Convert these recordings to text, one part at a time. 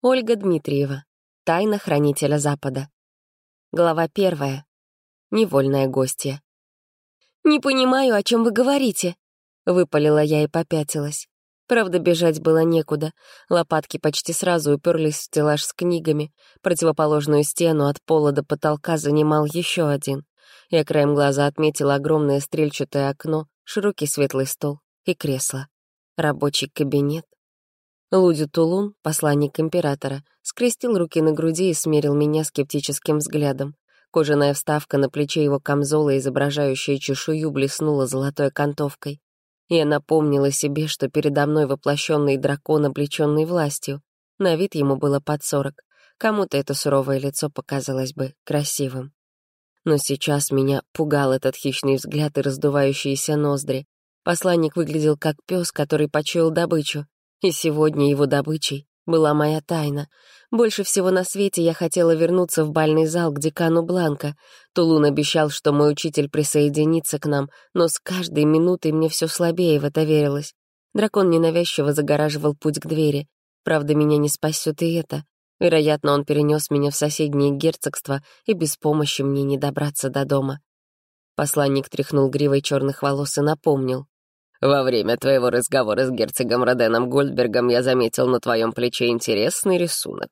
Ольга Дмитриева. Тайна хранителя Запада. Глава 1. Невольная гостья. «Не понимаю, о чем вы говорите», — выпалила я и попятилась. Правда, бежать было некуда. Лопатки почти сразу уперлись в стеллаж с книгами. Противоположную стену от пола до потолка занимал еще один. Я краем глаза отметила огромное стрельчатое окно, широкий светлый стол и кресло. Рабочий кабинет. Лудю Тулун, посланник императора, скрестил руки на груди и смерил меня скептическим взглядом. Кожаная вставка на плече его камзола, изображающая чешую, блеснула золотой окантовкой. Я напомнила себе, что передо мной воплощенный дракон, облеченный властью. На вид ему было под 40. Кому-то это суровое лицо показалось бы красивым. Но сейчас меня пугал этот хищный взгляд и раздувающиеся ноздри. Посланник выглядел как пес, который почуял добычу. И сегодня его добычей была моя тайна. Больше всего на свете я хотела вернуться в бальный зал к декану Бланко. Тулун обещал, что мой учитель присоединится к нам, но с каждой минутой мне все слабее в это верилось. Дракон ненавязчиво загораживал путь к двери. Правда, меня не спасет и это. Вероятно, он перенес меня в соседнее герцогство, и без помощи мне не добраться до дома. Посланник тряхнул гривой черных волос и напомнил. «Во время твоего разговора с герцогом Роденом Гольдбергом я заметил на твоем плече интересный рисунок».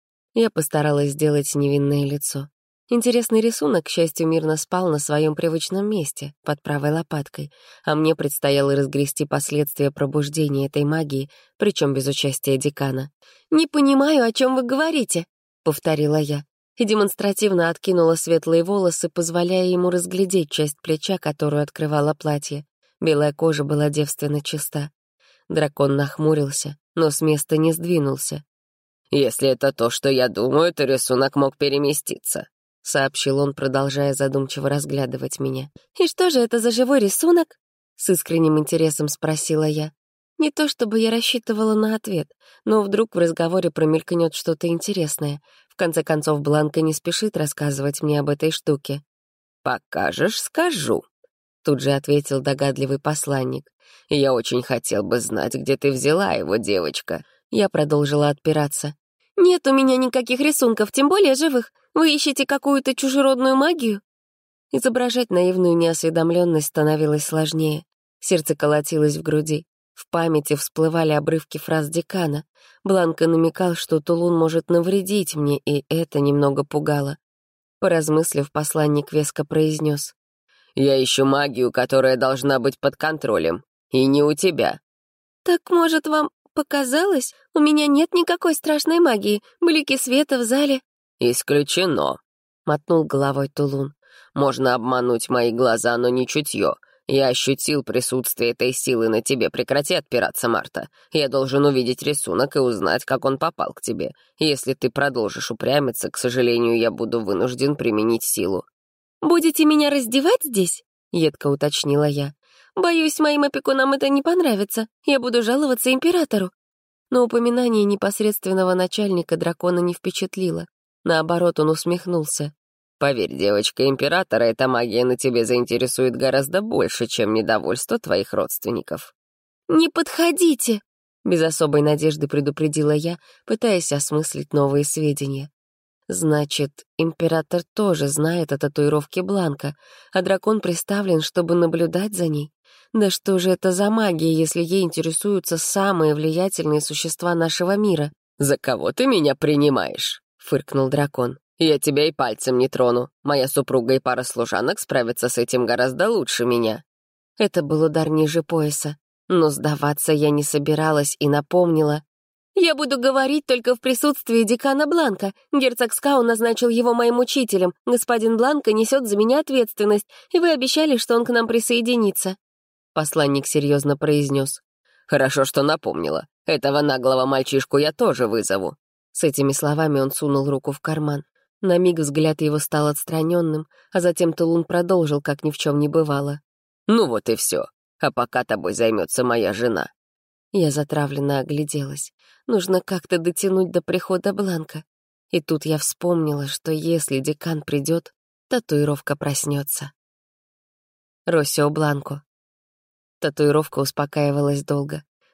Я постаралась сделать невинное лицо. Интересный рисунок, к счастью, мирно спал на своем привычном месте, под правой лопаткой, а мне предстояло разгрести последствия пробуждения этой магии, причем без участия декана. «Не понимаю, о чем вы говорите», — повторила я, и демонстративно откинула светлые волосы, позволяя ему разглядеть часть плеча, которую открывало платье. Белая кожа была девственно чиста. Дракон нахмурился, но с места не сдвинулся. «Если это то, что я думаю, то рисунок мог переместиться», — сообщил он, продолжая задумчиво разглядывать меня. «И что же это за живой рисунок?» — с искренним интересом спросила я. Не то чтобы я рассчитывала на ответ, но вдруг в разговоре промелькнет что-то интересное. В конце концов, Бланка не спешит рассказывать мне об этой штуке. «Покажешь, скажу», — тут же ответил догадливый посланник. «Я очень хотел бы знать, где ты взяла его, девочка». Я продолжила отпираться. «Нет у меня никаких рисунков, тем более живых. Вы ищете какую-то чужеродную магию?» Изображать наивную неосведомленность становилось сложнее. Сердце колотилось в груди. В памяти всплывали обрывки фраз декана. Бланко намекал, что Тулун может навредить мне, и это немного пугало. Поразмыслив, посланник веско произнес. «Я ищу магию, которая должна быть под контролем. И не у тебя». «Так, может, вам показалось? У меня нет никакой страшной магии. Блики света в зале». «Исключено», — мотнул головой Тулун. «Можно обмануть мои глаза, но не чутье. Я ощутил присутствие этой силы на тебе. Прекрати отпираться, Марта. Я должен увидеть рисунок и узнать, как он попал к тебе. Если ты продолжишь упрямиться, к сожалению, я буду вынужден применить силу». «Будете меня раздевать здесь?» — едко уточнила я. «Боюсь, моим опекунам это не понравится. Я буду жаловаться императору». Но упоминание непосредственного начальника дракона не впечатлило. Наоборот, он усмехнулся. «Поверь, девочка императора, эта магия на тебе заинтересует гораздо больше, чем недовольство твоих родственников». «Не подходите!» — без особой надежды предупредила я, пытаясь осмыслить новые сведения. Значит, император тоже знает о татуировке Бланко, а дракон приставлен, чтобы наблюдать за ней. Да что же это за магия, если ей интересуются самые влиятельные существа нашего мира? «За кого ты меня принимаешь?» — фыркнул дракон. «Я тебя и пальцем не трону. Моя супруга и пара служанок справятся с этим гораздо лучше меня». Это был удар ниже пояса. Но сдаваться я не собиралась и напомнила. «Я буду говорить только в присутствии декана Бланко. Герцог Скау назначил его моим учителем. Господин Бланко несет за меня ответственность, и вы обещали, что он к нам присоединится». Посланник серьезно произнес. «Хорошо, что напомнила. Этого наглого мальчишку я тоже вызову». С этими словами он сунул руку в карман. На миг взгляд его стал отстраненным, а затем Тулун продолжил, как ни в чем не бывало. «Ну вот и все. А пока тобой займется моя жена». Я затравленно огляделась. Нужно как-то дотянуть до прихода Бланко. И тут я вспомнила, что если декан придет, татуировка проснется. Россио Бланко. Татуировка успокаивалась долго.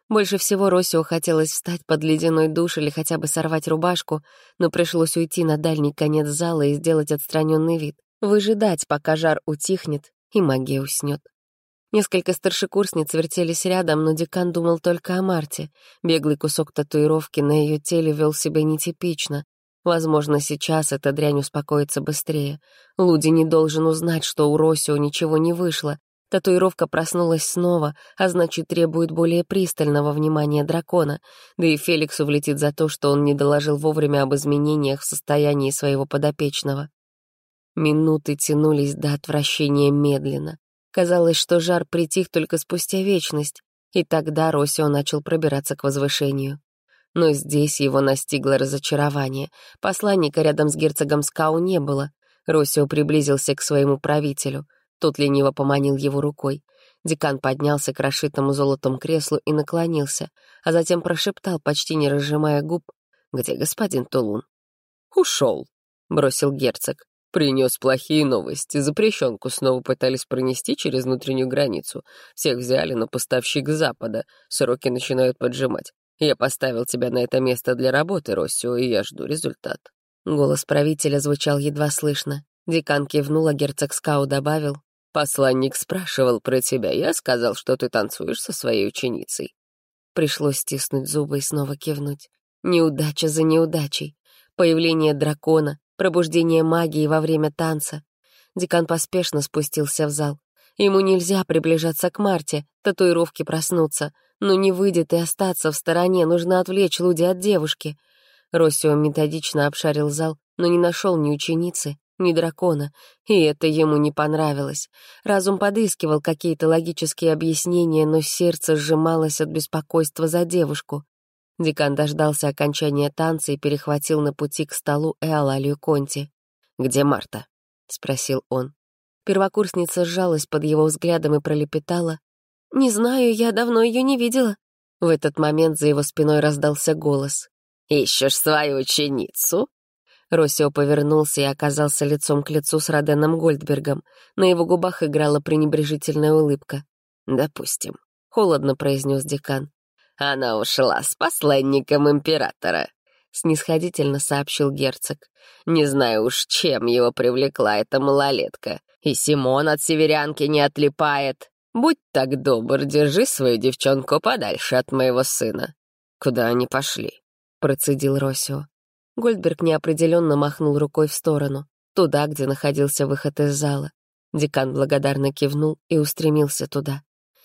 Больше всего Росио хотелось встать под ледяной душ или хотя бы сорвать рубашку, но пришлось уйти на дальний конец зала и сделать отстраненный вид, выжидать, пока жар утихнет и магия уснет. Несколько старшекурсниц вертелись рядом, но декан думал только о Марте. Беглый кусок татуировки на ее теле вел себя нетипично. Возможно, сейчас эта дрянь успокоится быстрее. Луди не должен узнать, что у Росио ничего не вышло. Татуировка проснулась снова, а значит, требует более пристального внимания дракона, да и Феликсу влетит за то, что он не доложил вовремя об изменениях в состоянии своего подопечного. Минуты тянулись до отвращения медленно. Казалось, что жар притих только спустя вечность, и тогда Росио начал пробираться к возвышению. Но здесь его настигло разочарование. Посланника рядом с герцогом Скау не было. Росио приблизился к своему правителю. Тот лениво поманил его рукой. Декан поднялся к расшитому золотом креслу и наклонился, а затем прошептал, почти не разжимая губ: «Где господин Тулун?» «Ушел», — бросил герцог. «Принес плохие новости. Запрещенку снова пытались пронести через внутреннюю границу. Всех взяли, но поставщик с запада. Сроки начинают поджимать. Я поставил тебя на это место для работы, Россио, и я жду результат». Голос правителя звучал едва слышно. Декан кивнул, а герцог Скау добавил: «Посланник спрашивал про тебя. Я сказал, что ты танцуешь со своей ученицей». Пришлось стиснуть зубы и снова кивнуть. Неудача за неудачей. Появление дракона, пробуждение магии во время танца. Декан поспешно спустился в зал. Ему нельзя приближаться к Марте, татуировки проснутся. Но не выйдет и остаться в стороне, нужно отвлечь Луди от девушки. Росио методично обшарил зал, но не нашел ни ученицы, ни дракона, и это ему не понравилось. Разум подыскивал какие-то логические объяснения, но сердце сжималось от беспокойства за девушку. Декан дождался окончания танца и перехватил на пути к столу Эолалию Конти. «Где Марта?» — спросил он. Первокурсница сжалась под его взглядом и пролепетала: «Не знаю, я давно ее не видела». В этот момент за его спиной раздался голос. «Ищешь свою ученицу?» Росио повернулся и оказался лицом к лицу с Роденом Гольдбергом. На его губах играла пренебрежительная улыбка. «Допустим», — холодно произнес декан. «Она ушла с посланником императора», — снисходительно сообщил герцог. «Не знаю уж, чем его привлекла эта малолетка. И Симон от северянки не отлипает. Будь так добр, держи свою девчонку подальше от моего сына». «Куда они пошли?» — процедил Росио. Гольдберг неопределенно махнул рукой в сторону, туда, где находился выход из зала. Декан благодарно кивнул и устремился туда.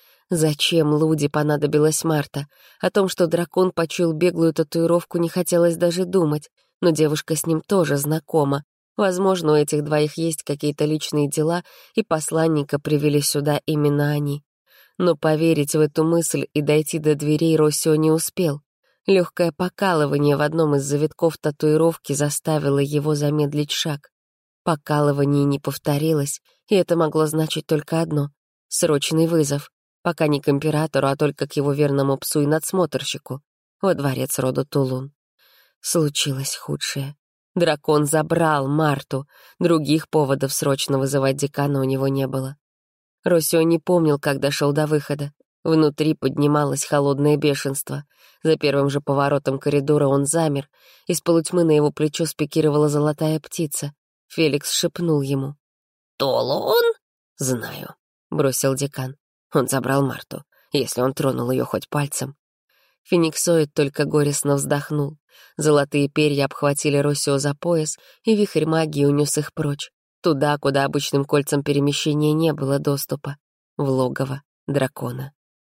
Зачем Луди понадобилась Марта? О том, что дракон почуял беглую татуировку, не хотелось даже думать, но девушка с ним тоже знакома. Возможно, у этих двоих есть какие-то личные дела, и посланника привели сюда именно они. Но поверить в эту мысль и дойти до дверей Росио не успел. Легкое покалывание в одном из завитков татуировки заставило его замедлить шаг. Покалывание не повторилось, и это могло значить только одно — срочный вызов. Пока не к императору, а только к его верному псу и надсмотрщику, во дворец рода Тулун. Случилось худшее. Дракон забрал Марту, других поводов срочно вызывать декана у него не было. Росио не помнил, как дошел до выхода. Внутри поднималось холодное бешенство. За первым же поворотом коридора он замер. Из полутьмы на его плечо спикировала золотая птица. Феликс шепнул ему: «Толун?» «Знаю», — бросил декан. Он забрал Марту, если он тронул ее хоть пальцем. Фениксоид только горестно вздохнул. Золотые перья обхватили Росио за пояс, и вихрь магии унес их прочь, туда, куда обычным кольцам перемещения не было доступа, в логово дракона.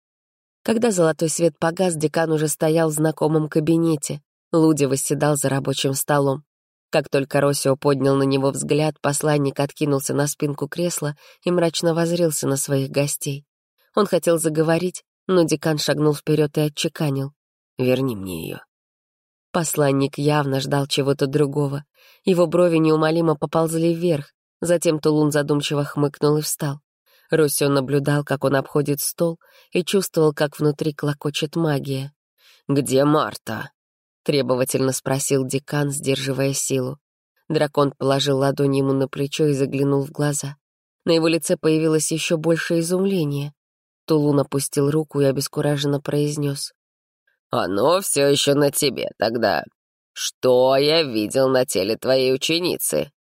Когда золотой свет погас, декан уже стоял в знакомом кабинете. Луди восседал за рабочим столом. Как только Росио поднял на него взгляд, посланник откинулся на спинку кресла и мрачно воззрился на своих гостей. Он хотел заговорить, но декан шагнул вперед и отчеканил: «Верни мне ее». Посланник явно ждал чего-то другого. Его брови неумолимо поползли вверх. Затем Тулун задумчиво хмыкнул и встал. Росио наблюдал, как он обходит стол, и чувствовал, как внутри клокочет магия. «Где Марта?» — требовательно спросил декан, сдерживая силу. Дракон положил ладонь ему на плечо и заглянул в глаза. На его лице появилось еще большее изумление. Тулун опустил руку и обескураженно произнес. «Оно все еще на тебе. Тогда что я видел на теле твоей ученицы?»